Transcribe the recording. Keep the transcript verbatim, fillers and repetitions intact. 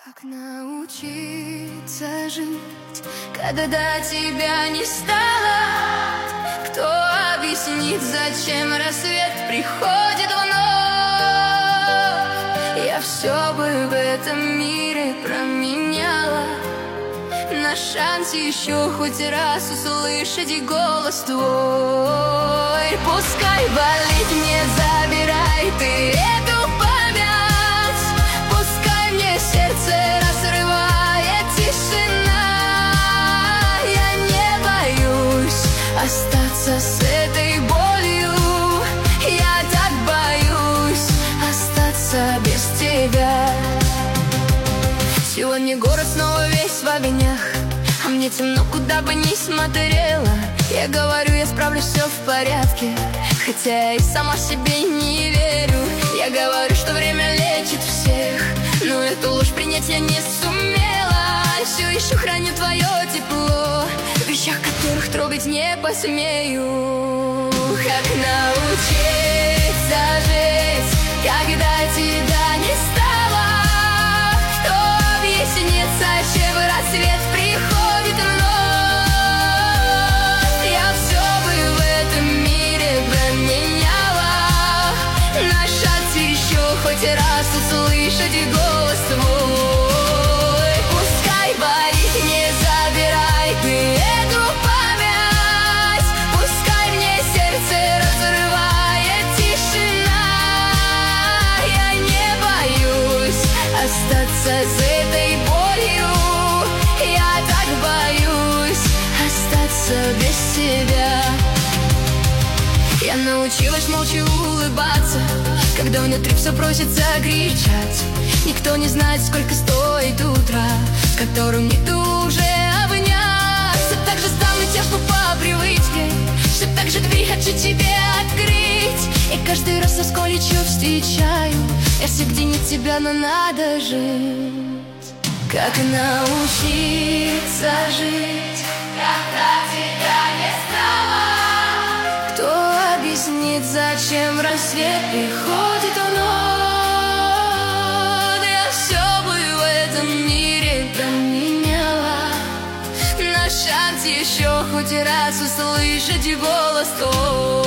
Как научиться жить, когда тебя не стало? Кто объяснит, зачем рассвет приходит вновь? Я все бы в этом мире променяла на шанс еще хоть раз услышать голос твой. Пускай болит, не забирай ты эту память. Пускай мне сердце разрывает тишина. Я не боюсь остаться с этой болью. Я так боюсь остаться без тебя. Сегодня город снова весь в огнях, а мне темно, куда бы ни смотрела. Я говорю, я справлюсь, все в порядке, хотя я и сама себе не верю. Я говорю, что время лечит всех, но эту ложь принять я не сумела. Все еще храню твое тепло в вещах, которых трогать не посмею. Как научиться жить, когда тебя не стало? Кто объяснит, зачем рассвет приходит вновь? Я все бы в этом мире променяла на шанс еще хоть раз услышать голос твой. Пускай болит, не забирай ты эту память. Пускай мне сердце разрывает тишина. Я не боюсь остаться с этой болью. Я так боюсь остаться без тебя. Я научилась молча улыбаться, когда внутри все просится кричать. Никто не знает, сколько стоит утро, с которым не уже обнять. Все так же стану тяжко по привычке, все так же дверь хочу тебе открыть. И каждый раз расколечу встречаю версии, где нет тебя, но надо жить. Как научиться жить, когда тебя не стало? Кто объяснит, зачем рассвет приходит вновь? Я все бы в этом мире променяла на шанс еще хоть раз услышать голос твой.